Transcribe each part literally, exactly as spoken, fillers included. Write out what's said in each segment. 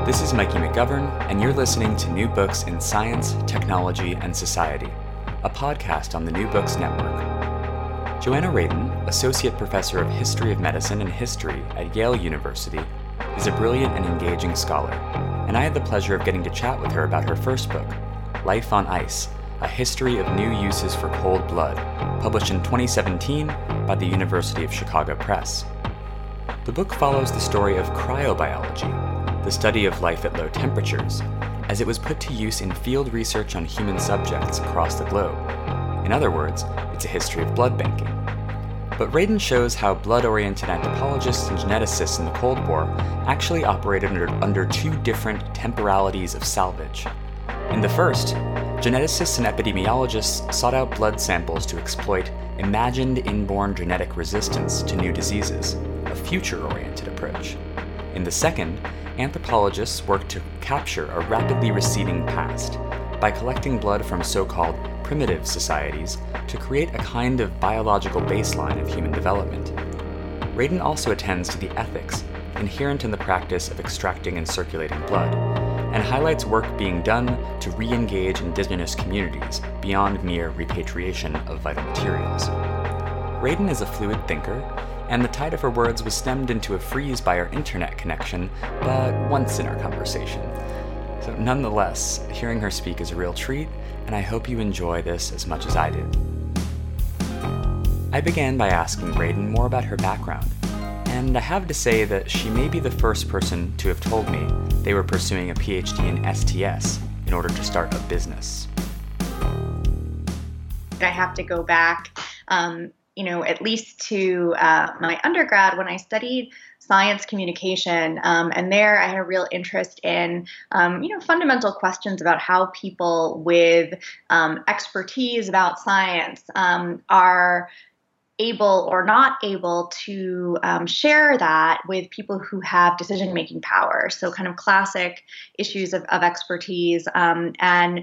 This is Mikey McGovern, and you're listening to New Books in Science, Technology, and Society, a podcast on the New Books Network. Joanna Radin, Associate Professor of History of Medicine and History at Yale University, is a brilliant and engaging scholar, and I had the pleasure of getting to chat with her about her first book, Life on Ice, A History of New Uses for Cold Blood, published in twenty seventeen by the University of Chicago Press. The book follows the story of cryobiology, the study of life at low temperatures, as it was put to use in field research on human subjects across the globe. In other words, it's a history of blood banking. But Radin shows how blood-oriented anthropologists and geneticists in the Cold War actually operated under, under two different temporalities of salvage. In the first, geneticists and epidemiologists sought out blood samples to exploit imagined inborn genetic resistance to new diseases, a future-oriented approach. In the second, anthropologists worked to capture a rapidly receding past by collecting blood from so-called primitive societies to create a kind of biological baseline of human development. Radin also attends to the ethics inherent in the practice of extracting and circulating blood, and highlights work being done to re-engage indigenous communities beyond mere repatriation of vital materials. Radin is a fluid thinker, and the tide of her words was stemmed into a freeze by our internet connection, but once in our conversation. So nonetheless, hearing her speak is a real treat, and I hope you enjoy this as much as I did. I began by asking Radin more about her background, and I have to say that she may be the first person to have told me they were pursuing a P H D in S T S in order to start a business. I have to go back um, you know, at least to uh, my undergrad when I studied science communication. Um, and there I had a real interest in, um, you know, fundamental questions about how people with um, expertise about science um, are able or not able to um, share that with people who have decision-making power. So kind of classic issues of, of expertise. Um, and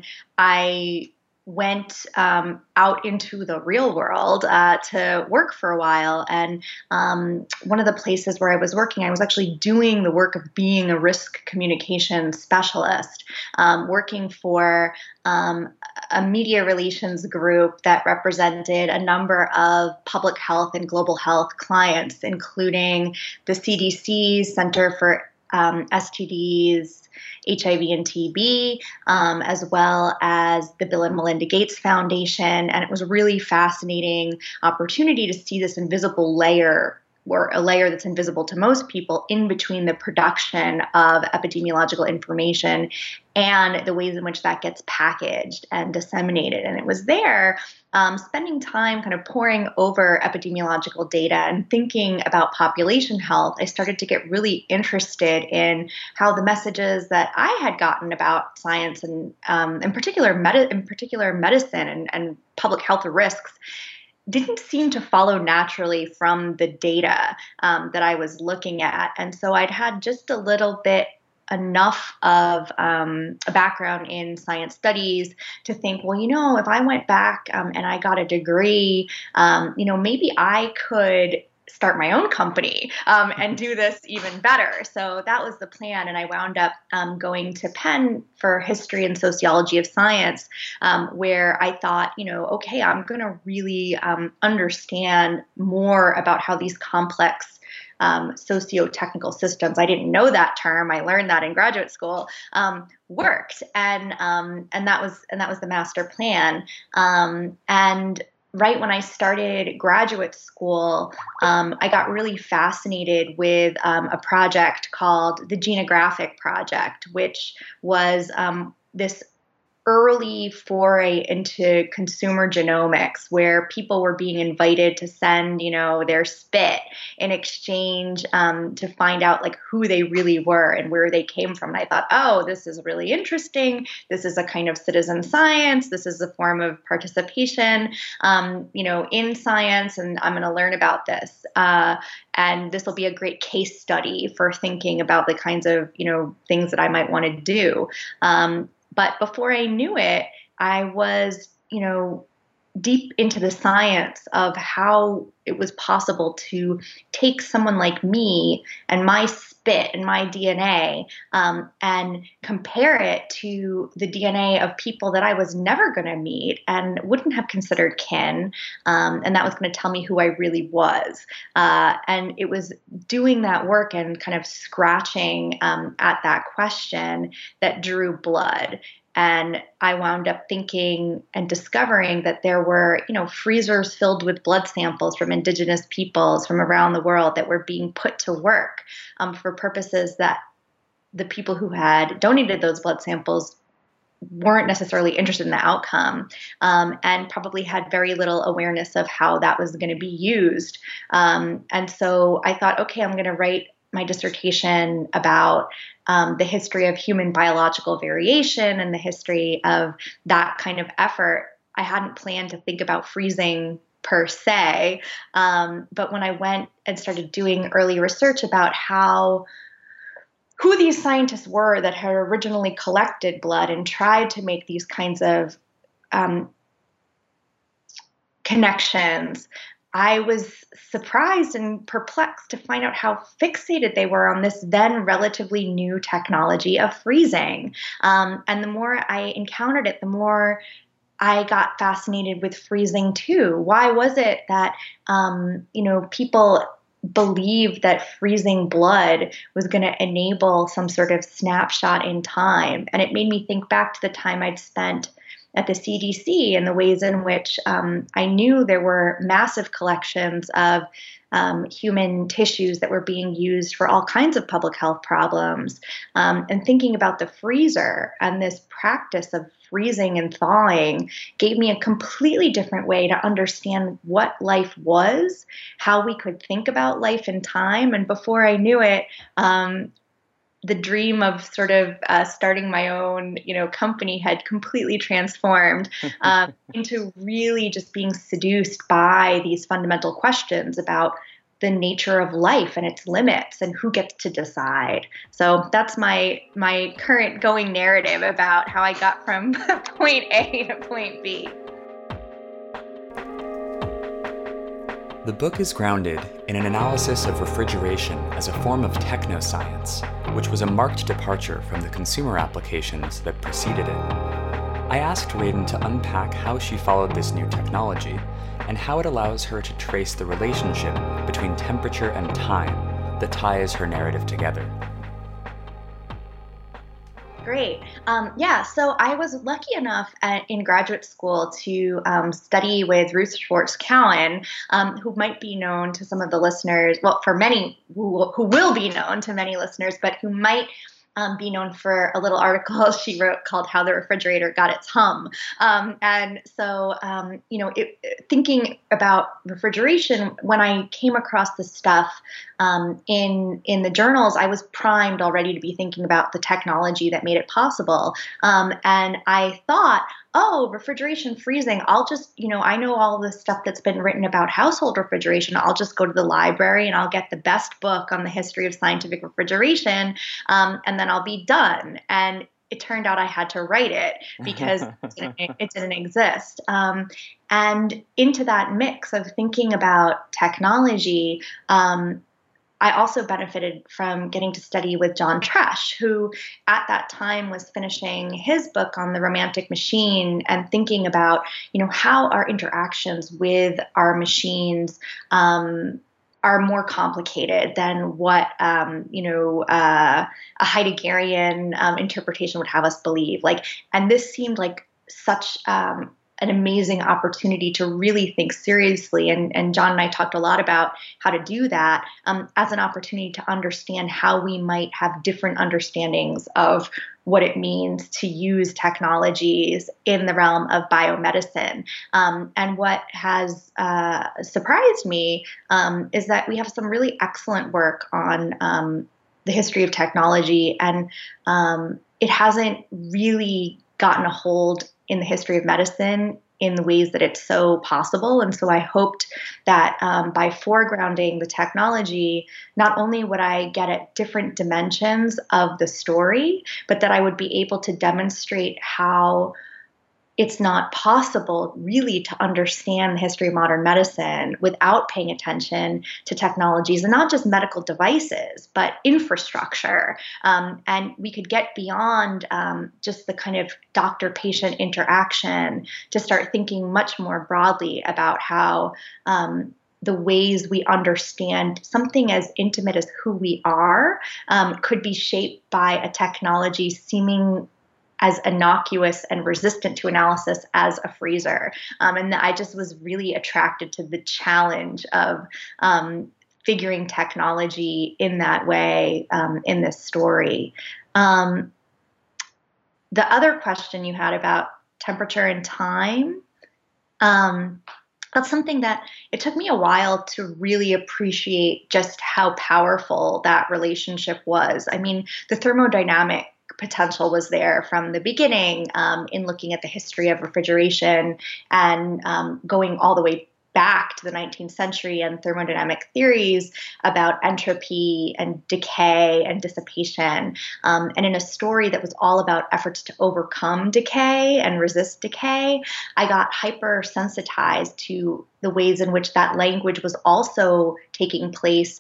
I went um, out into the real world uh, to work for a while. And um, one of the places where I was working, I was actually doing the work of being a risk communication specialist, um, working for um, a media relations group that represented a number of public health and global health clients, including the C D C's Center for um, S T Ds, H I V and T B, um, as well as the Bill and Melinda Gates Foundation. And it was a really fascinating opportunity to see this invisible layer, or a layer that's invisible to most people, in between the production of epidemiological information and the ways in which that gets packaged and disseminated. And it was there, um, spending time kind of poring over epidemiological data and thinking about population health, I started to get really interested in how the messages that I had gotten about science and, um, in particular, med- in particular medicine and, and public health risks didn't seem to follow naturally from the data um, that I was looking at. And so I'd had just a little bit enough of um, a background in science studies to think, well, you know, if I went back um, and I got a degree, um, you know, maybe I could start my own company um, and do this even better. So that was the plan. And I wound up um, going to Penn for history and sociology of science, um, where I thought, you know, okay, I'm going to really um, understand more about how these complex Um, socio-technical systems, I didn't know that term, I learned that in graduate school, um, worked. And um, and that was and that was the master plan. Um, and right when I started graduate school, um, I got really fascinated with um, a project called the Genographic Project, which was um, this early foray into consumer genomics, where people were being invited to send, you know, their spit in exchange um, to find out like who they really were and where they came from. And I thought, oh, this is really interesting. This is a kind of citizen science. This is a form of participation, um, you know, in science, and I'm going to learn about this. Uh, and this will be a great case study for thinking about the kinds of, you know, things that I might want to do. Um, But before I knew it, I was, you know, deep into the science of how it was possible to take someone like me and my spit and my D N A um, and compare it to the D N A of people that I was never going to meet and wouldn't have considered kin. Um, and that was going to tell me who I really was. Uh, and it was doing that work and kind of scratching um, at that question that drew blood. And I wound up thinking and discovering that there were, you know, freezers filled with blood samples from indigenous peoples from around the world that were being put to work um, for purposes that the people who had donated those blood samples weren't necessarily interested in the outcome um, and probably had very little awareness of how that was going to be used. Um, and so I thought, okay, I'm going to write my dissertation about um, the history of human biological variation and the history of that kind of effort. I hadn't planned to think about freezing per se, um, but when I went and started doing early research about how who these scientists were that had originally collected blood and tried to make these kinds of um, connections, I was surprised and perplexed to find out how fixated they were on this then relatively new technology of freezing. Um, and the more I encountered it, the more I got fascinated with freezing too. Why was it that, um, you know, people believed that freezing blood was going to enable some sort of snapshot in time? And it made me think back to the time I'd spent at the C D C and the ways in which um, I knew there were massive collections of um, human tissues that were being used for all kinds of public health problems. Um, and thinking about the freezer and this practice of freezing and thawing gave me a completely different way to understand what life was, how we could think about life and time. And before I knew it, um, the dream of sort of uh, starting my own, you know, company had completely transformed uh, into really just being seduced by these fundamental questions about the nature of life and its limits and who gets to decide. So that's my my current going narrative about how I got from point A to point B. The book is grounded in an analysis of refrigeration as a form of technoscience, which was a marked departure from the consumer applications that preceded it. I asked Radin to unpack how she followed this new technology and how it allows her to trace the relationship between temperature and time that ties her narrative together. Great. Um, yeah, so I was lucky enough at, in graduate school to um, study with Ruth Schwartz Cowan, um, who might be known to some of the listeners, well, for many who, who will be known to many listeners, but who might Um, be known for a little article she wrote called How the Refrigerator Got Its Hum. Um, and so, um, you know, it, thinking about refrigeration, when I came across this stuff um, in in the journals, I was primed already to be thinking about the technology that made it possible. Um, and I thought, oh, refrigeration, freezing, I'll just, you know, I know all the stuff that's been written about household refrigeration. I'll just go to the library and I'll get the best book on the history of scientific refrigeration, um, and then I'll be done. And it turned out I had to write it because it, didn't, it didn't exist. Um, and into that mix of thinking about technology, um, I also benefited from getting to study with John Tresch, who at that time was finishing his book on the romantic machine and thinking about, you know, how our interactions with our machines um, are more complicated than what, um, you know, uh, a Heideggerian um, interpretation would have us believe. Like, and this seemed like such um, an amazing opportunity to really think seriously. And, and John and I talked a lot about how to do that um, as an opportunity to understand how we might have different understandings of what it means to use technologies in the realm of biomedicine. Um, and what has uh, surprised me um, is that we have some really excellent work on um, the history of technology, and um, it hasn't really gotten a hold in the history of medicine in the ways that it's so possible. And so I hoped that um, by foregrounding the technology, not only would I get at different dimensions of the story, but that I would be able to demonstrate how it's not possible really to understand the history of modern medicine without paying attention to technologies, and not just medical devices, but infrastructure. Um, and we could get beyond um, just the kind of doctor-patient interaction to start thinking much more broadly about how um, the ways we understand something as intimate as who we are um, could be shaped by a technology seeming as innocuous and resistant to analysis as a freezer. Um, and I just was really attracted to the challenge of um, figuring technology in that way um, in this story. Um, the other question you had about temperature and time, um, that's something that it took me a while to really appreciate just how powerful that relationship was. I mean, the thermodynamic potential was there from the beginning um, in looking at the history of refrigeration and um, going all the way back to the nineteenth century and thermodynamic theories about entropy and decay and dissipation. Um, and in a story that was all about efforts to overcome decay and resist decay, I got hypersensitized to the ways in which that language was also taking place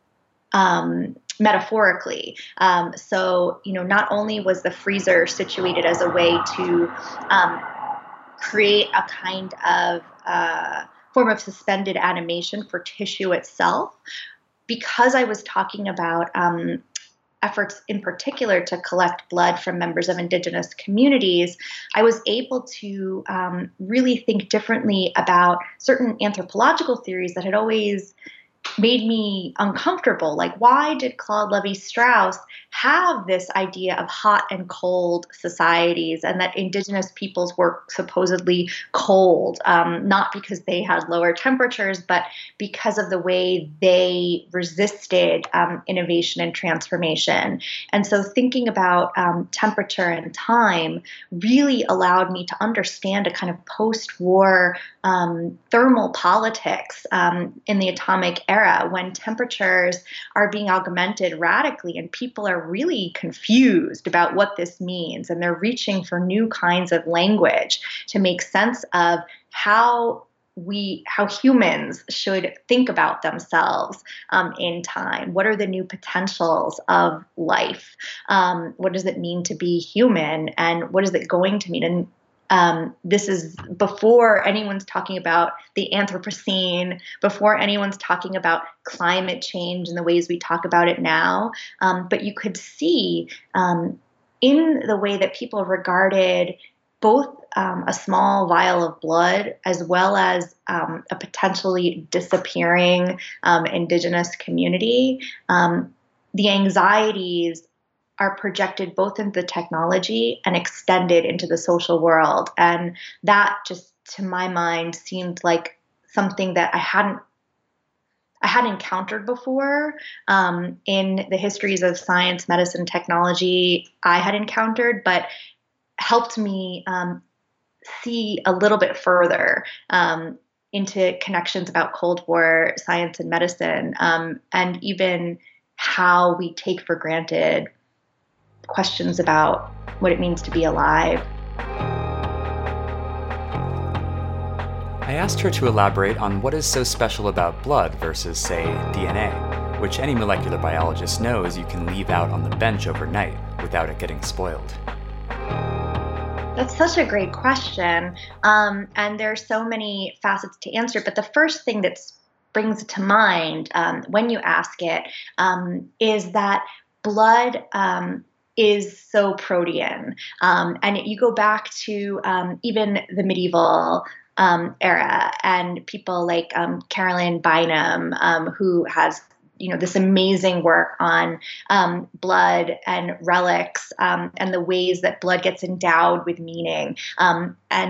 um, metaphorically. Um, so, you know, not only was the freezer situated as a way to um, create a kind of uh, form of suspended animation for tissue itself, because I was talking about um, efforts in particular to collect blood from members of indigenous communities, I was able to um, really think differently about certain anthropological theories that had always made me uncomfortable. Like, why did Claude Lévi-Strauss have this idea of hot and cold societies, and that indigenous peoples were supposedly cold, um, not because they had lower temperatures, but because of the way they resisted um, innovation and transformation. And so thinking about um, temperature and time really allowed me to understand a kind of post-war um, thermal politics um, in the atomic era, when temperatures are being augmented radically and people are really confused about what this means, and they're reaching for new kinds of language to make sense of how we, how humans should think about themselves um, in time. What are the new potentials of life? Um, what does it mean to be human? And what is it going to mean? And Um, this is before anyone's talking about the Anthropocene, before anyone's talking about climate change and the ways we talk about it now. Um, but you could see um, in the way that people regarded both um, a small vial of blood as well as um, a potentially disappearing um, indigenous community, um, the anxieties are projected both into the technology and extended into the social world. And that just, to my mind, seemed like something that I hadn't I hadn't encountered before um, in the histories of science, medicine, technology I had encountered, but helped me um, see a little bit further um, into connections about Cold War science and medicine, um, and even how we take for granted questions about what it means to be alive. I asked her to elaborate on what is so special about blood versus, say, D N A, which any molecular biologist knows you can leave out on the bench overnight without it getting spoiled. That's such a great question, um, and there are so many facets to answer, but the first thing that springs to mind um, when you ask it um, is that blood um, is so protean. Um, and you go back to um, even the medieval um, era, and people like um, Carolyn Bynum, um, who has you know this amazing work on um, blood and relics um, and the ways that blood gets endowed with meaning. Um, and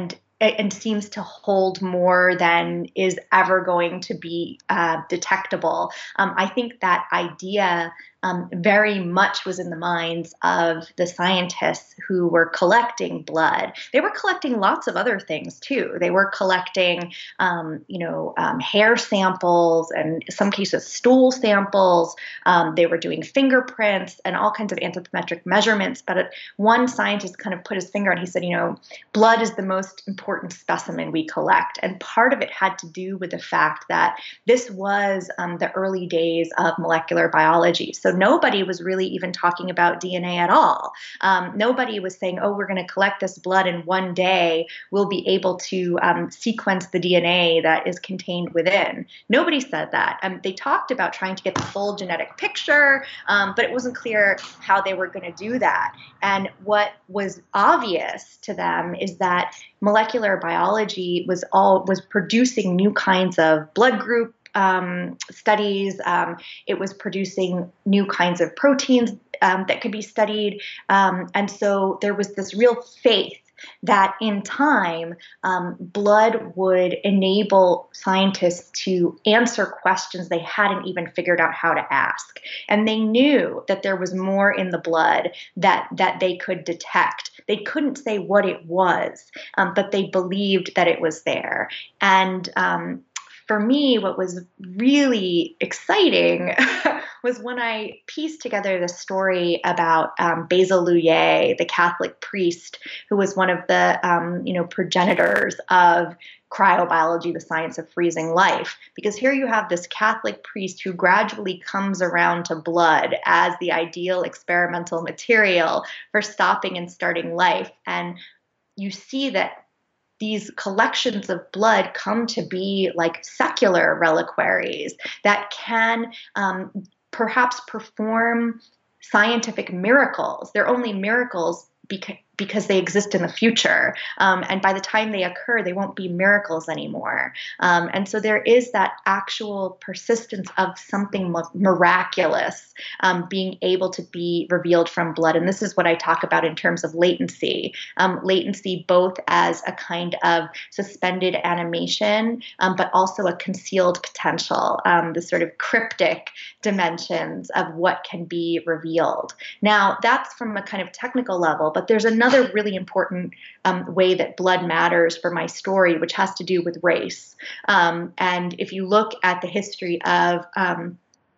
and seems to hold more than is ever going to be uh, detectable. Um, I think that idea um, very much was in the minds of the scientists who were collecting blood. They were collecting lots of other things too. They were collecting, um, you know, um, hair samples and in some cases stool samples. Um, they were doing fingerprints and all kinds of anthropometric measurements. But one scientist kind of put his finger and he said, you know, blood is the most important specimen we collect. And part of it had to do with the fact that this was um, the early days of molecular biology. So nobody was really even talking about D N A at all. Um, nobody was saying, oh, we're going to collect this blood and one day we'll be able to um, sequence the D N A that is contained within. Nobody said that. Um, they talked about trying to get the full genetic picture, um, but it wasn't clear how they were going to do that. And what was obvious to them is that molecular biology was all was producing new kinds of blood group um, studies. Um, it was producing new kinds of proteins um, that could be studied. Um, and so there was this real faith that in time, um, blood would enable scientists to answer questions they hadn't even figured out how to ask. And they knew that there was more in the blood that, that they could detect. They couldn't say what it was, um, but they believed that it was there. And um, for me, what was really exciting was when I pieced together the story about um, Basil Louyer, the Catholic priest who was one of the um, you know progenitors of cryobiology, the science of freezing life. Because here you have this Catholic priest who gradually comes around to blood as the ideal experimental material for stopping and starting life. And you see that these collections of blood come to be like secular reliquaries that can um, perhaps perform scientific miracles. They're only miracles because because they exist in the future. Um, and by the time they occur, they won't be miracles anymore. Um, and so there is that actual persistence of something miraculous um, being able to be revealed from blood. And this is what I talk about in terms of latency. Um, latency both as a kind of suspended animation, um, but also a concealed potential, um, the sort of cryptic dimensions of what can be revealed. Now, that's from a kind of technical level, but there's another really important um, way that blood matters for my story, which has to do with race. Um, and if you look at the history of um,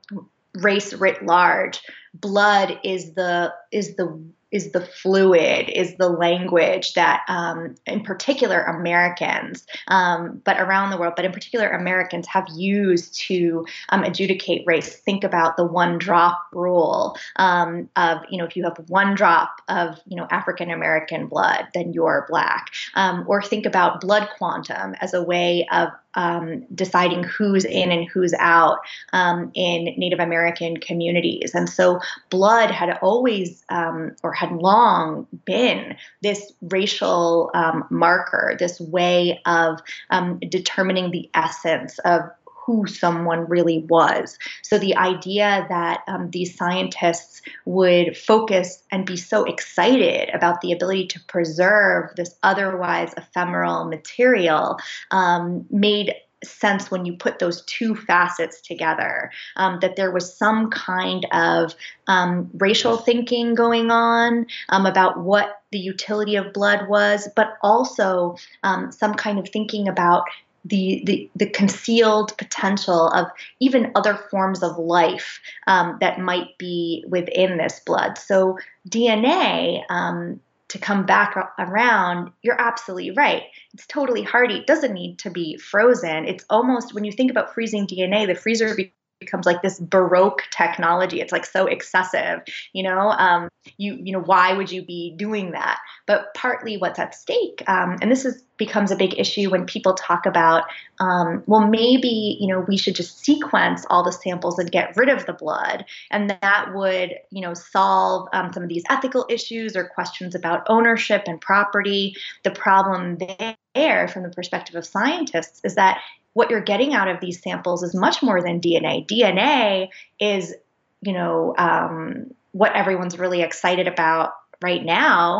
race writ large, blood is the is the is the fluid, is the language that, um, in particular, Americans, um, but around the world, but in particular, Americans have used to um, adjudicate race. Think about the one drop rule um, of, you know, if you have one drop of, you know, African American blood, then you're Black. Um, or think about blood quantum as a way of Um, deciding who's in and who's out um, in Native American communities. And so blood had always um, or had long been this racial um, marker, this way of um, determining the essence of who someone really was. So the idea that um, these scientists would focus and be so excited about the ability to preserve this otherwise ephemeral material um, made sense when you put those two facets together, um, that there was some kind of um, racial thinking going on um, about what the utility of blood was, but also um, some kind of thinking about The, the the concealed potential of even other forms of life um, that might be within this blood. So D N A, um, to come back around, you're absolutely right. It's totally hardy. It doesn't need to be frozen. It's almost, when you think about freezing D N A, the freezer be- becomes like this Baroque technology. It's like so excessive, you know, um, you, you know, why would you be doing that? But partly what's at stake, um, and this is becomes a big issue when people talk about, um, well, maybe, you know, we should just sequence all the samples and get rid of the blood. And that would, you know, solve um, some of these ethical issues or questions about ownership and property. The problem there, from the perspective of scientists, is that what you're getting out of these samples is much more than D N A. D N A is, you know, um, what everyone's really excited about right now,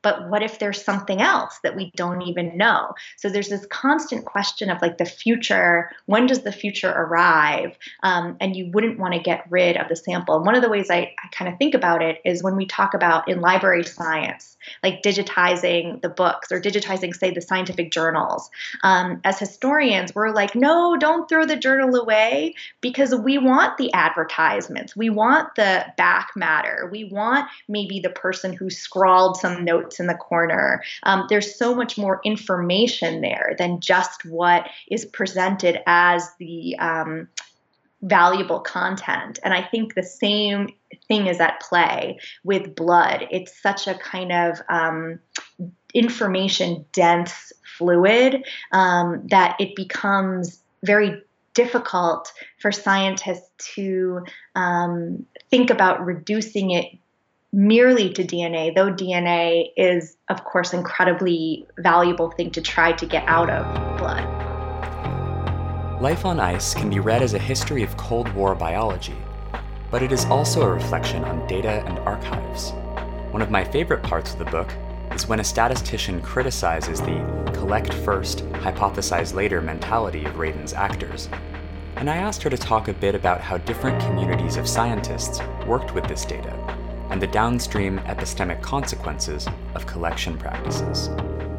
but what if there's something else that we don't even know? So there's this constant question of like the future. When does the future arrive? Um, and you wouldn't want to get rid of the sample. And one of the ways I, I kind of think about it is when we talk about in library science, like digitizing the books or digitizing, say, the scientific journals. Um, as historians, we're like, no, don't throw the journal away, because we want the advertisements. We want the back matter. We want maybe the person who scrawled some notes in the corner. Um, there's so much more information there than just what is presented as the um, valuable content. And I think the same thing is at play with blood. It's such a kind of um, information dense fluid um, that it becomes very difficult for scientists to um, think about reducing it merely to D N A, though D N A is, of course, an incredibly valuable thing to try to get out of blood. Life on Ice can be read as a history of Cold War biology, but it is also a reflection on data and archives. One of my favorite parts of the book is when a statistician criticizes the collect first, hypothesize later mentality of Radin's actors. And I asked her to talk a bit about how different communities of scientists worked with this data and the downstream epistemic consequences of collection practices.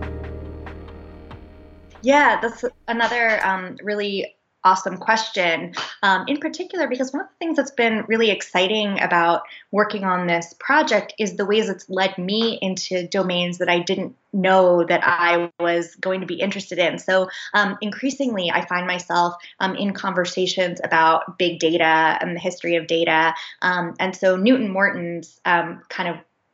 Yeah, that's another um, really awesome question, um, in particular, because one of the things that's been really exciting about working on this project is the ways it's led me into domains that I didn't know that I was going to be interested in. So um, increasingly, I find myself um, in conversations about big data and the history of data. Um, and so Newton Morton's um, kind of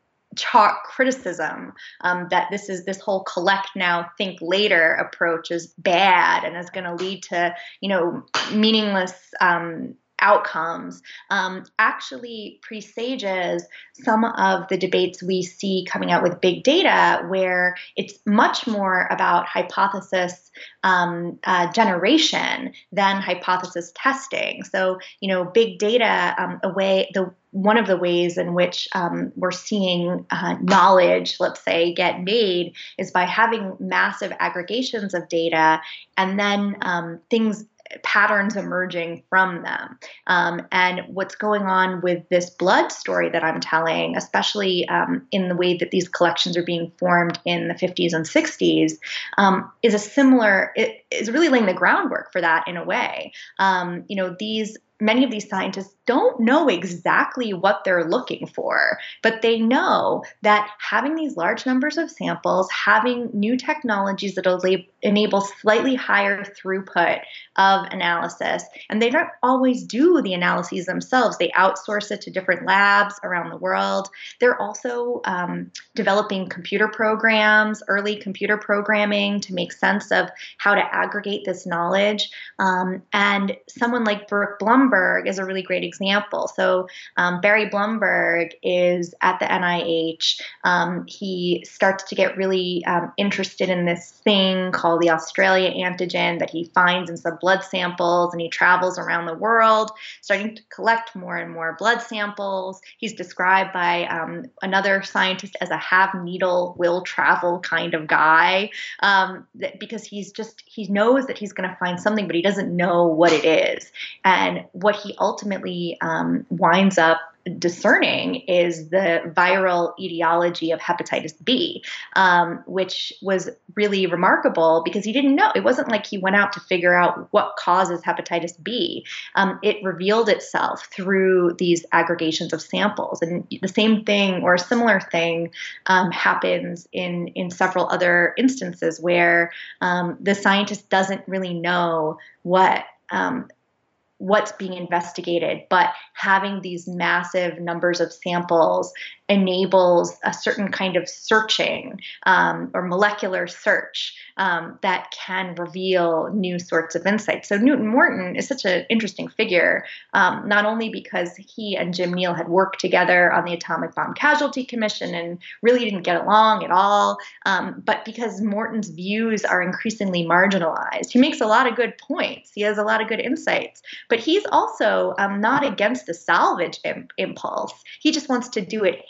chalk criticism um, that this is this whole collect now, think later approach is bad and is going to lead to, you know, meaningless um, outcomes um, actually presages some of the debates we see coming out with big data, where it's much more about hypothesis um, uh, generation than hypothesis testing. So, you know, big data, um, a way, the one of the ways in which um, we're seeing uh, knowledge, let's say, get made is by having massive aggregations of data and then um, things patterns emerging from them. Um, and what's going on with this blood story that I'm telling, especially um, in the way that these collections are being formed in the fifties and sixties, um, is a similar, it is really laying the groundwork for that in a way. Um, you know, these Many of these scientists don't know exactly what they're looking for, but they know that having these large numbers of samples, having new technologies that will enable slightly higher throughput of analysis, and they don't always do the analyses themselves. They outsource it to different labs around the world. They're also um, developing computer programs, early computer programming to make sense of how to aggregate this knowledge. Um, and someone like Burke Blumberg is a really great example. So um, Barry Blumberg is at the N I H. Um, he starts to get really um, interested in this thing called the Australia antigen that he finds in some blood samples, and he travels around the world, starting to collect more and more blood samples. He's described by um, another scientist as a have needle, will travel kind of guy, um, that, because he's just, he knows that he's going to find something, but he doesn't know what it is. And what he ultimately um, winds up discerning is the viral etiology of hepatitis B, um, which was really remarkable because he didn't know. It wasn't like he went out to figure out what causes hepatitis B. Um, it revealed itself through these aggregations of samples. And the same thing or a similar thing um, happens in, in several other instances where um, the scientist doesn't really know what um, what's being investigated, but having these massive numbers of samples enables a certain kind of searching um, or molecular search um, that can reveal new sorts of insights. So Newton Morton is such an interesting figure, um, not only because he and Jim Neal had worked together on the Atomic Bomb Casualty Commission and really didn't get along at all, um, but because Morton's views are increasingly marginalized. He makes a lot of good points. He has a lot of good insights, but he's also um, not against the salvage imp- impulse. He just wants to do it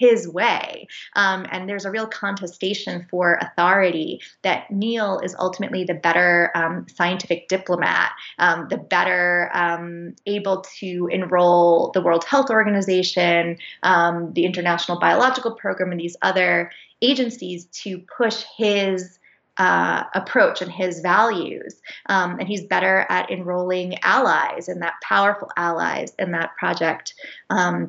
his way. Um, and there's a real contestation for authority that Neil is ultimately the better um, scientific diplomat, um, the better um, able to enroll the World Health Organization, um, the International Biological Program, and these other agencies to push his uh, approach and his values. Um, and he's better at enrolling allies and that powerful allies in that project. Um,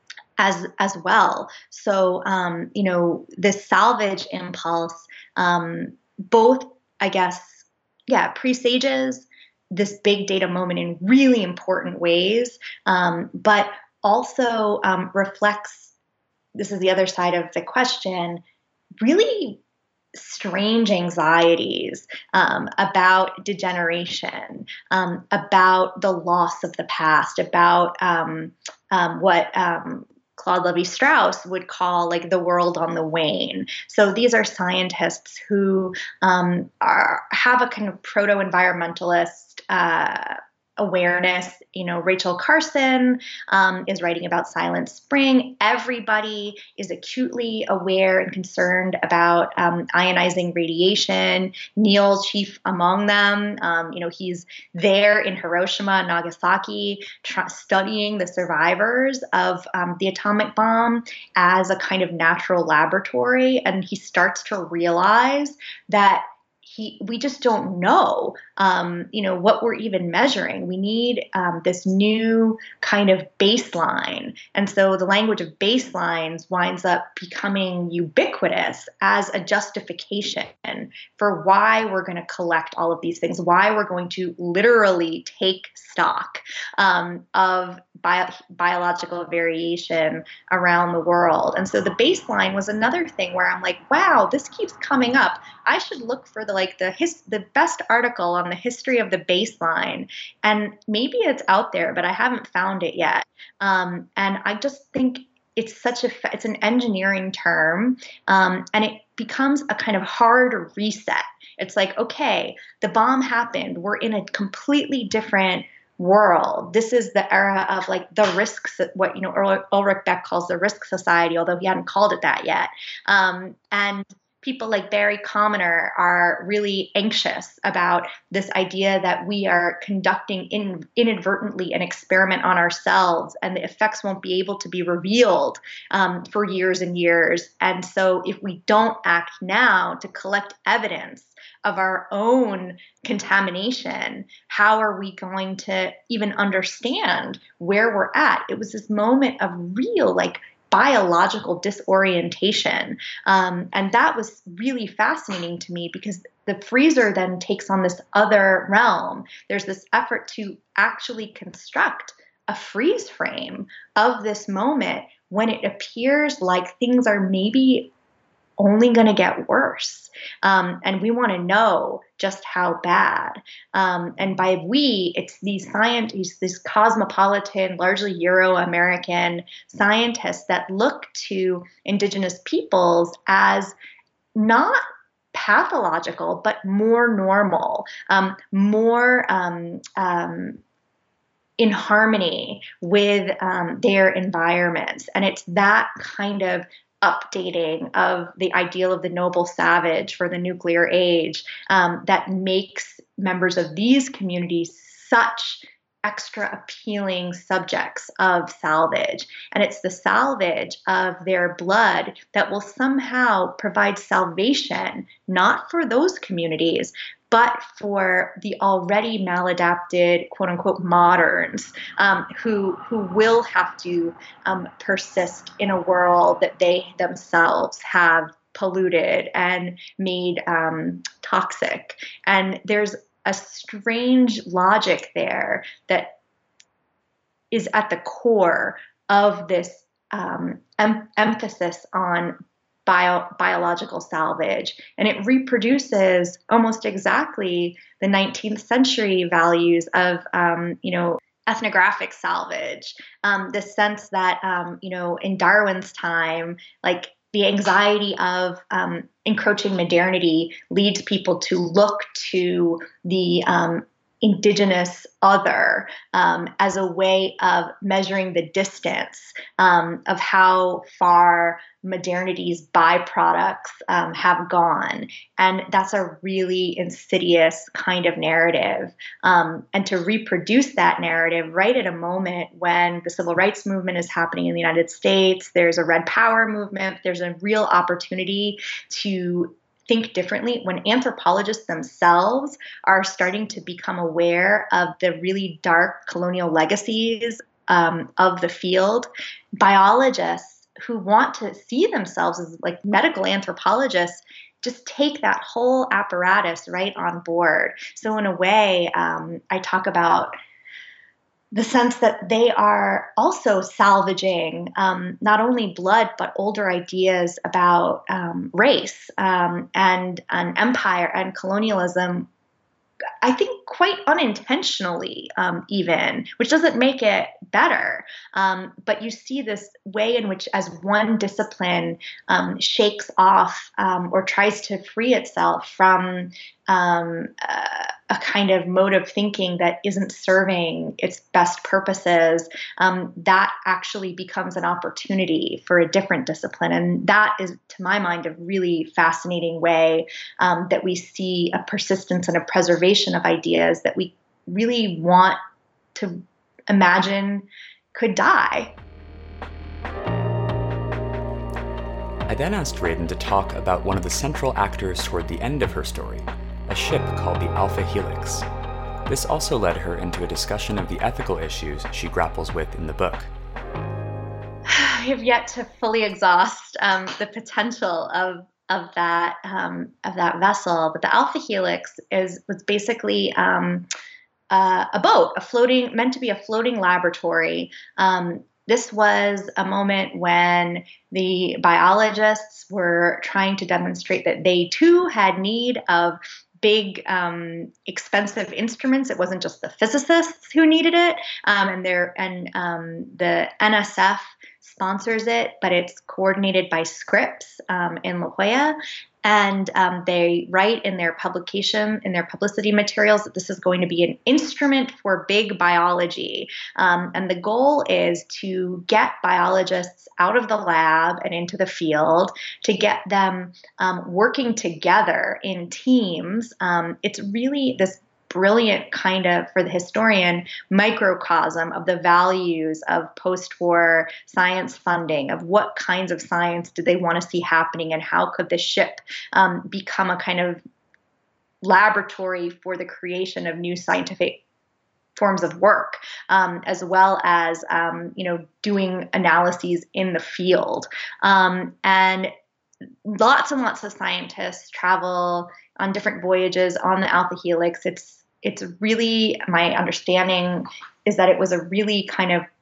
as as well. So, um, you know, this salvage impulse, um, both, I guess, yeah, presages this big data moment in really important ways, um, but also um, reflects, this is the other side of the question, really strange anxieties um, about degeneration, um, about the loss of the past, about um, um, what um, Claude Lévi-Strauss would call like the world on the wane. So these are scientists who um, are have a kind of proto-environmentalist uh, awareness. You know, Rachel Carson um, is writing about Silent Spring. Everybody is acutely aware and concerned about um, ionizing radiation. Neil chief among them. Um, you know, he's there in Hiroshima and Nagasaki tr- studying the survivors of um, the atomic bomb as a kind of natural laboratory. And he starts to realize that He, we just don't know, um, you know, what we're even measuring. We need um, this new kind of baseline. And so the language of baselines winds up becoming ubiquitous as a justification for why we're going to collect all of these things, why we're going to literally take stock um, of bio- biological variation around the world. And so the baseline was another thing where I'm like, wow, this keeps coming up. I should look for the like the his, the best article on the history of the baseline, and maybe it's out there, but I haven't found it yet. Um, and I just think it's such a it's an engineering term, um, and it becomes a kind of hard reset. It's like, okay, the bomb happened. We're in a completely different world. This is the era of like the risks, what you know Ulrich Beck calls the risk society, although he hadn't called it that yet. Um, and people like Barry Commoner are really anxious about this idea that we are conducting in, inadvertently an experiment on ourselves, and the effects won't be able to be revealed um, for years and years. And so if we don't act now to collect evidence of our own contamination, how are we going to even understand where we're at? It was this moment of real, like, biological disorientation. Um, and that was really fascinating to me, because the freezer then takes on this other realm. There's this effort to actually construct a freeze frame of this moment when it appears like things are maybe only going to get worse. Um, and we want to know just how bad. Um, and by we, it's these scientists, these cosmopolitan, largely Euro-American scientists that look to indigenous peoples as not pathological, but more normal, um, more um, um, in harmony with um, their environments. And it's that kind of updating of the ideal of the noble savage for the nuclear age um, that makes members of these communities such extra appealing subjects of salvage. And it's the salvage of their blood that will somehow provide salvation, not for those communities, but for the already maladapted, quote unquote, moderns um, who who will have to um, persist in a world that they themselves have polluted and made um, toxic. And there's a strange logic there that is at the core of this um, em- emphasis on Bio, biological salvage, and it reproduces almost exactly the nineteenth century values of, um, you know, ethnographic salvage. Um, the sense that, um, you know, in Darwin's time, like the anxiety of um, encroaching modernity leads people to look to the um, indigenous other um, as a way of measuring the distance um, of how far modernity's byproducts um, have gone. And that's a really insidious kind of narrative. Um, and to reproduce that narrative right at a moment when the civil rights movement is happening in the United States, there's a Red Power movement, there's a real opportunity to think differently when anthropologists themselves are starting to become aware of the really dark colonial legacies um, of the field. Biologists who want to see themselves as like medical anthropologists just take that whole apparatus right on board. So in a way, um, I talk about the sense that they are also salvaging um, not only blood, but older ideas about um, race um, and, and empire and colonialism, I think quite unintentionally, um, even, which doesn't make it better. Um, but you see this way in which, as one discipline um, shakes off um, or tries to free itself from um, uh, a kind of mode of thinking that isn't serving its best purposes, um, that actually becomes an opportunity for a different discipline. And that is, to my mind, a really fascinating way um, that we see a persistence and a preservation of ideas that we really want to imagine could die. I then asked Radin to talk about one of the central actors toward the end of her story, a ship called the Alpha Helix. This also led her into a discussion of the ethical issues she grapples with in the book. I have yet to fully exhaust um, the potential of of that um, of that vessel, but the Alpha Helix is was basically um, uh, a boat, a floating, meant to be a floating laboratory. Um, This was a moment when the biologists were trying to demonstrate that they too had need of big, um, expensive instruments. It wasn't just the physicists who needed it, um, and there and um, the N S F sponsors it, but it's coordinated by Scripps um, in La Jolla. And um, they write in their publication, in their publicity materials, that this is going to be an instrument for big biology. Um, and the goal is to get biologists out of the lab and into the field, to get them um, working together in teams. Um, it's really this brilliant kind of, for the historian, microcosm of the values of post-war science funding, of what kinds of science did they want to see happening, and how could the ship um, become a kind of laboratory for the creation of new scientific forms of work, um, as well as um, you know, doing analyses in the field. Um, and lots and lots of scientists travel on different voyages on the Alpha Helix. It's It's really, my understanding is that it was a really kind of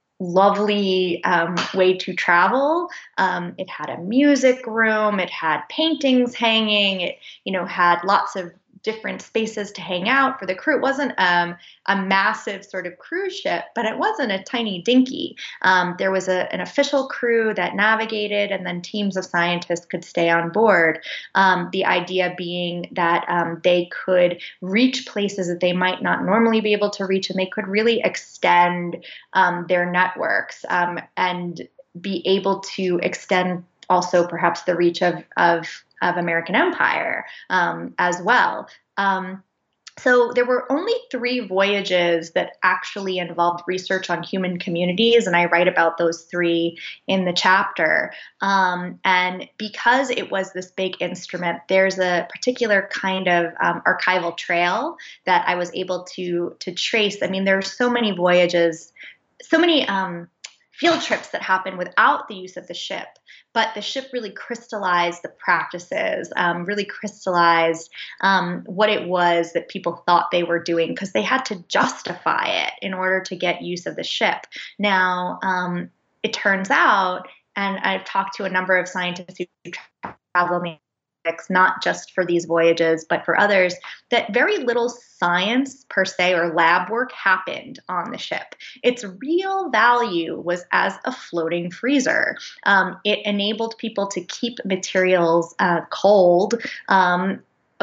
lovely um, way to travel. Um, it had a music room, it had paintings hanging, it, you know, had lots of different spaces to hang out for the crew. It wasn't um, a massive sort of cruise ship, but it wasn't a tiny dinky. Um, there was a, an official crew that navigated, and then teams of scientists could stay on board. Um, the idea being that um, they could reach places that they might not normally be able to reach, and they could really extend um, their networks um, and be able to extend also perhaps the reach of, of of American empire um, as well. Um, so there were only three voyages that actually involved research on human communities, and I write about those three in the chapter. Um, and because it was this big instrument, there's a particular kind of um, archival trail that I was able to to trace. I mean, there are so many voyages, so many um, field trips that happen without the use of the ship. But the ship really crystallized the practices, um, really crystallized um, what it was that people thought they were doing, because they had to justify it in order to get use of the ship. Now, um, it turns out, and I've talked to a number of scientists who travel on the not just for these voyages, but for others, that very little science per se or lab work happened on the ship. Its real value was as a floating freezer. Um, it enabled people to keep materials uh, cold um,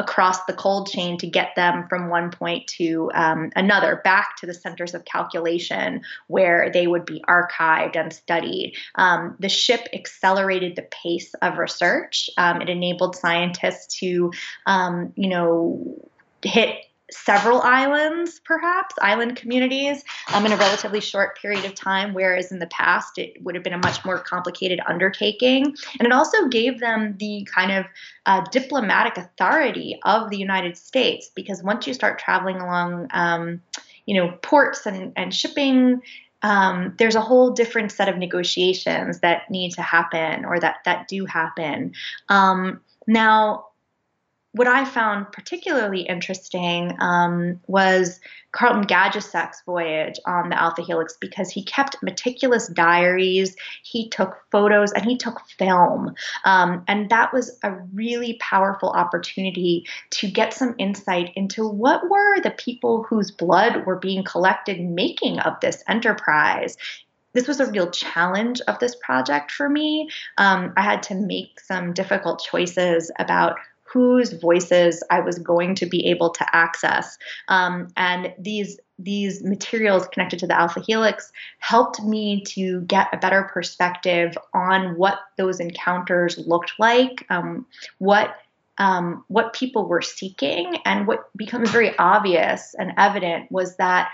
across the cold chain to get them from one point to um, another, back to the centers of calculation where they would be archived and studied. Um, the ship accelerated the pace of research. Um, it enabled scientists to, um, you know, hit several islands, perhaps, island communities, um, in a relatively short period of time, whereas in the past it would have been a much more complicated undertaking. And it also gave them the kind of uh, diplomatic authority of the United States, because once you start traveling along, um, you know, ports and, and shipping, um, there's a whole different set of negotiations that need to happen, or that, that do happen. Um, now, what I found particularly interesting um, was Carleton Gajusek's voyage on the Alpha Helix, because he kept meticulous diaries, he took photos, and he took film. Um, and that was a really powerful opportunity to get some insight into what were the people whose blood were being collected making of this enterprise. This was a real challenge of this project for me. Um, I had to make some difficult choices about whose voices I was going to be able to access. Um, and these these materials connected to the Alpha Helix helped me to get a better perspective on what those encounters looked like, um, what um, what people were seeking. And what becomes very obvious and evident was that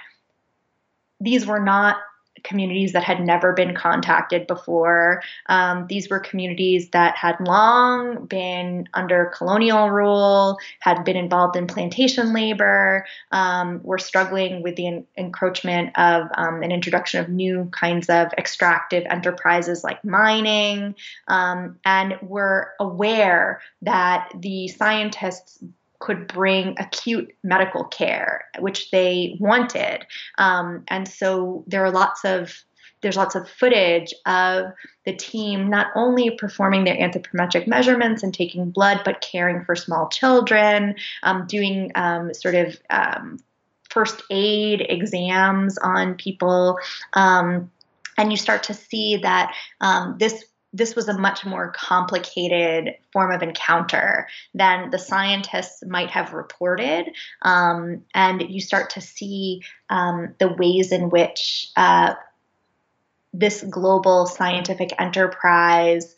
these were not communities that had never been contacted before. Um, these were communities that had long been under colonial rule, had been involved in plantation labor, um, were struggling with the en- encroachment of um, an introduction of new kinds of extractive enterprises like mining, um, and were aware that the scientists could bring acute medical care, which they wanted. Um, and so there are lots of there's lots of footage of the team not only performing their anthropometric measurements and taking blood, but caring for small children, um, doing um, sort of um, first aid exams on people. Um, and you start to see that um, this This was a much more complicated form of encounter than the scientists might have reported. Um, and you start to see um, the ways in which uh, this global scientific enterprise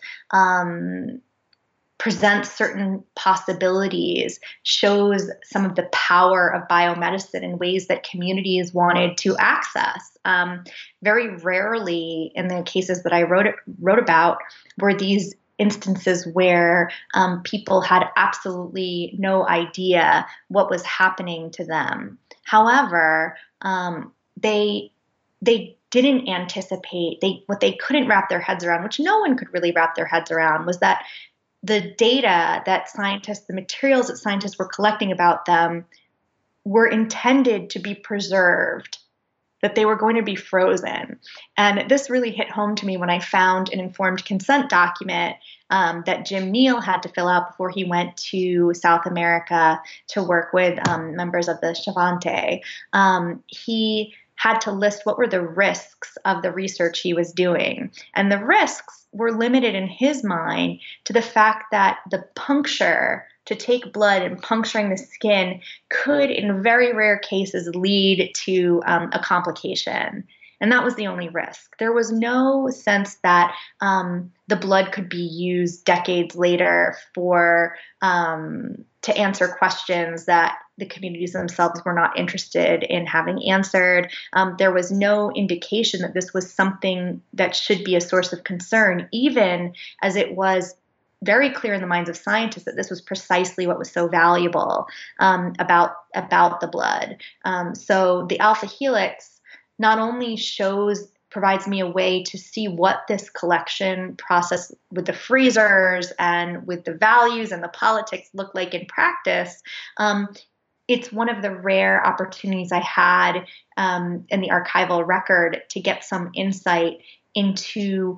um, presents certain possibilities, shows some of the power of biomedicine in ways that communities wanted to access. Um, very rarely, in the cases that I wrote wrote about, were these instances where um, people had absolutely no idea what was happening to them. However, um, they they didn't anticipate, they what they couldn't wrap their heads around, which no one could really wrap their heads around, was that the data that scientists, the materials that scientists were collecting about them were intended to be preserved, that they were going to be frozen. And this really hit home to me when I found an informed consent document um, that Jim Neal had to fill out before he went to South America to work with um, members of the Chavante. Um, he had to list what were the risks of the research he was doing. And the risks were limited in his mind to the fact that the puncture, to take blood and puncturing the skin, could, in very rare cases, lead to um, a complication. And that was the only risk. There was no sense that um, the blood could be used decades later for um, to answer questions that the communities themselves were not interested in having answered. Um, there was no indication that this was something that should be a source of concern, even as it was very clear in the minds of scientists that this was precisely what was so valuable um, about, about the blood. Um, so the Alpha Helix not only shows, provides me a way to see what this collection process with the freezers and with the values and the politics look like in practice. Um, it's one of the rare opportunities I had um, in the archival record to get some insight into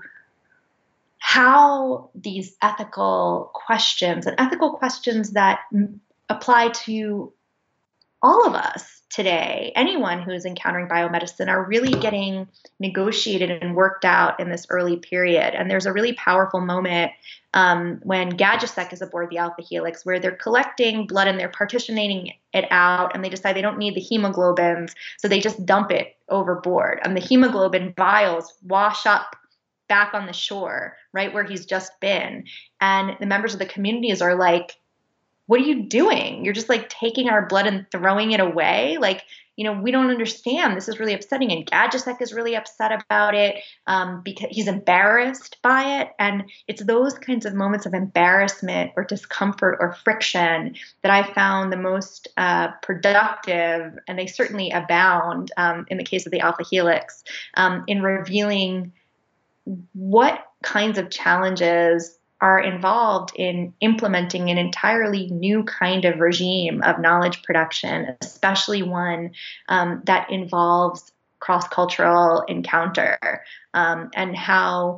how these ethical questions, and ethical questions that m- apply to all of us, today, anyone who's encountering biomedicine, are really getting negotiated and worked out in this early period. And there's a really powerful moment um, when Gajdusek is aboard the Alpha Helix, where they're collecting blood and they're partitioning it out, and they decide they don't need the hemoglobins, so they just dump it overboard. And the hemoglobin vials wash up back on the shore, right where he's just been. And the members of the communities are like, what are you doing? You're just like taking our blood and throwing it away. Like, you know, we don't understand. This is really upsetting. And Gajdusek is really upset about it um, because he's embarrassed by it. And it's those kinds of moments of embarrassment or discomfort or friction that I found the most uh, productive, and they certainly abound um, in the case of the Alpha Helix, um, in revealing what kinds of challenges are involved in implementing an entirely new kind of regime of knowledge production, especially one um, that involves cross-cultural encounter, um, and how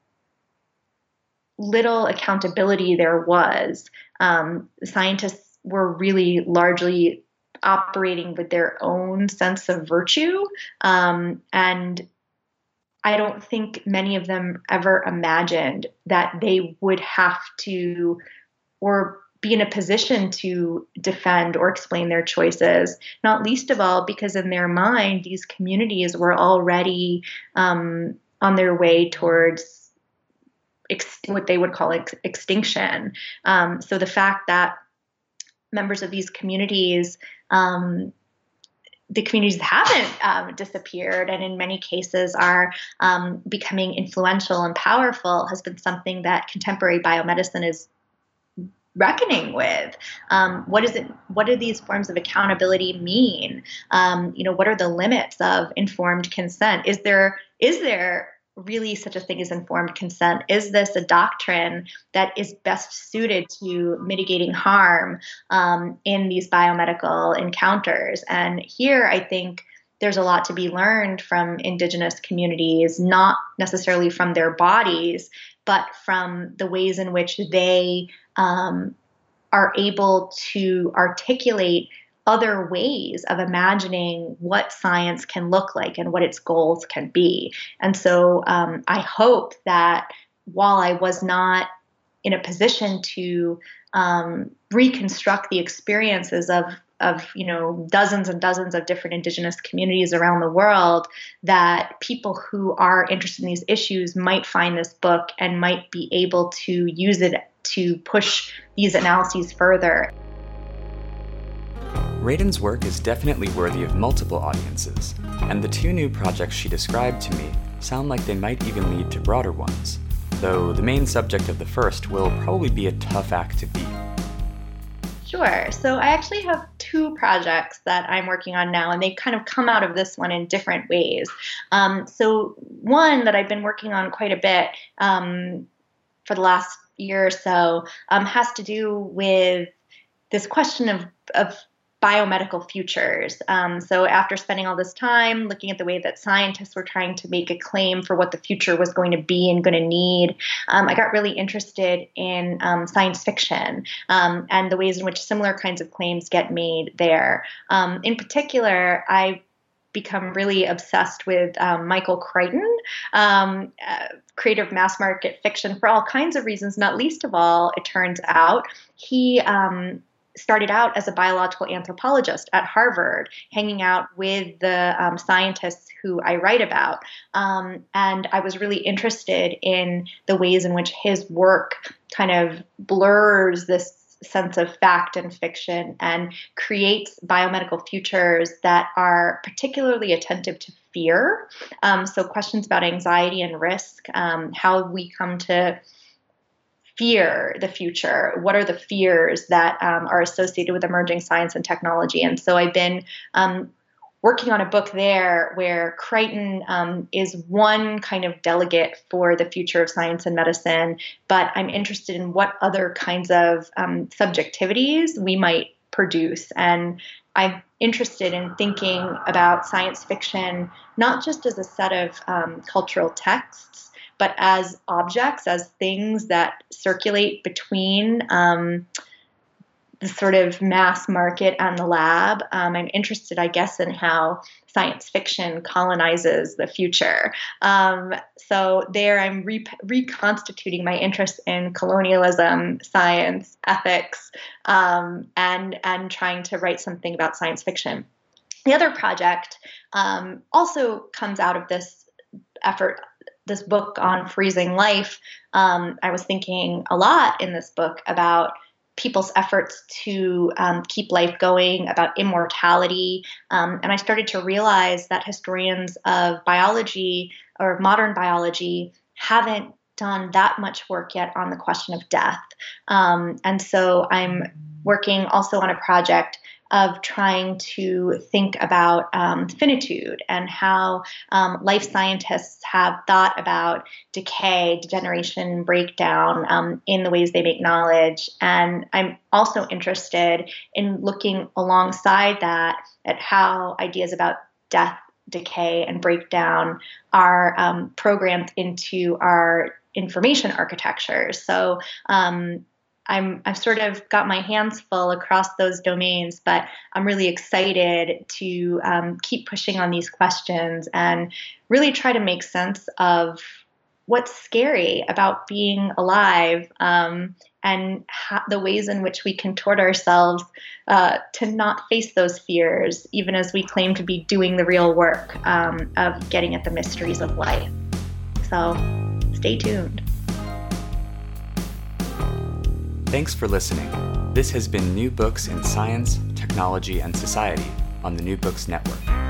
little accountability there was. Um, scientists were really largely operating with their own sense of virtue, um, and I don't think many of them ever imagined that they would have to or be in a position to defend or explain their choices, not least of all because in their mind, these communities were already um, on their way towards ex- what they would call ex- extinction. Um, so the fact that members of these communities um, the communities haven't um, disappeared, and in many cases are um, becoming influential and powerful, has been something that contemporary biomedicine is reckoning with. Um, what is it? What do these forms of accountability mean? Um, you know, what are the limits of informed consent? Is there is there really such a thing as informed consent? Is this a doctrine that is best suited to mitigating harm um, in these biomedical encounters? And here, I think there's a lot to be learned from Indigenous communities, not necessarily from their bodies, but from the ways in which they um, are able to articulate other ways of imagining what science can look like and what its goals can be. And so um, I hope that while I was not in a position to um, reconstruct the experiences of of you know dozens and dozens of different Indigenous communities around the world, that people who are interested in these issues might find this book and might be able to use it to push these analyses further. Radin's work is definitely worthy of multiple audiences, and the two new projects she described to me sound like they might even lead to broader ones, though the main subject of the first will probably be a tough act to beat. Sure. So I actually have two projects that I'm working on now, and they kind of come out of this one in different ways. Um, so one that I've been working on quite a bit um, for the last year or so um, has to do with this question of, of biomedical futures. Um, so after spending all this time looking at the way that scientists were trying to make a claim for what the future was going to be and going to need, um, I got really interested in um, science fiction um, and the ways in which similar kinds of claims get made there. Um, in particular, I become really obsessed with um, Michael Crichton, um, uh, creator of mass market fiction, for all kinds of reasons, not least of all, it turns out, he um, started out as a biological anthropologist at Harvard, hanging out with the um, scientists who I write about. Um, and I was really interested in the ways in which his work kind of blurs this sense of fact and fiction and creates biomedical futures that are particularly attentive to fear. Um, so questions about anxiety and risk, um, how we come to fear the future. What are the fears that um, are associated with emerging science and technology? And so I've been um, working on a book there where Crichton um, is one kind of delegate for the future of science and medicine, but I'm interested in what other kinds of um, subjectivities we might produce. And I'm interested in thinking about science fiction not just as a set of um, cultural texts, but as objects, as things that circulate between um, the sort of mass market and the lab. Um, I'm interested, I guess, in how science fiction colonizes the future. Um, so there I'm re- reconstituting my interest in colonialism, science, ethics, um, and, and trying to write something about science fiction. The other project um, also comes out of this effort, this book on freezing life. Um, I was thinking a lot in this book about people's efforts to um, keep life going, about immortality. Um, and I started to realize that historians of biology or modern biology haven't done that much work yet on the question of death. Um, and so I'm working also on a project of trying to think about um, finitude and how um, life scientists have thought about decay, degeneration, breakdown um, in the ways they make knowledge. And I'm also interested in looking alongside that at how ideas about death, decay, and breakdown are um, programmed into our information architecture. So um, I'm, I've sort of got my hands full across those domains, but I'm really excited to um, keep pushing on these questions and really try to make sense of what's scary about being alive um, and ha- the ways in which we contort ourselves uh, to not face those fears, even as we claim to be doing the real work um, of getting at the mysteries of life. So stay tuned. Thanks for listening. This has been New Books in Science, Technology, and Society on the New Books Network.